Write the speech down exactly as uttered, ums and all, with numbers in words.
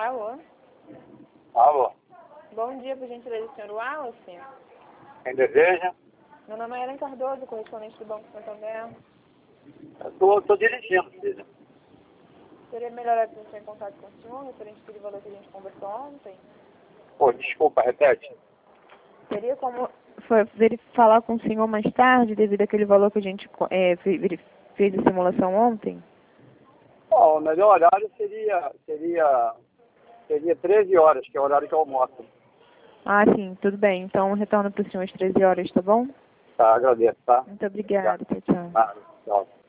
Alô? Alô? Bom dia, por gentileza, senhor Wallace. Quem deseja? Meu nome é Ellen Cardoso, correspondente do Banco Santander. Estou dirigindo, filha. Seria melhor eu entrar em contato com o senhor, referente àquele valor que a gente conversou ontem? Pô, desculpa, repete. Teria como foi, veri- falar com o senhor mais tarde, devido àquele valor que a gente é, fe- veri- fez a simulação ontem? Bom, o melhor horário seria, seria, seria treze horas, que é o horário que eu almoço. Ah, sim, tudo bem. Então, retorno para o senhor às treze horas, tá bom? Tá, agradeço, tá? Muito obrigada. Tchau, tchau. Tá, tchau.